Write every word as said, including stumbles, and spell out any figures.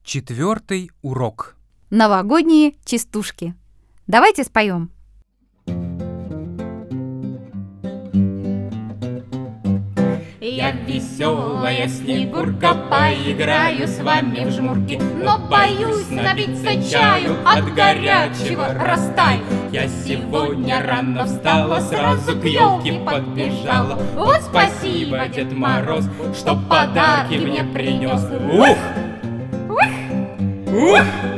Четвертый урок. Новогодние частушки. Давайте споем. Я веселая Снегурка, поиграю с вами в жмурки, но боюсь напиться чаю, от горячего растаю. Я сегодня рано встала, сразу к елке подбежала. Вот спасибо, Дед Мороз, что подарки мне принес. Ух! Ух! Ух!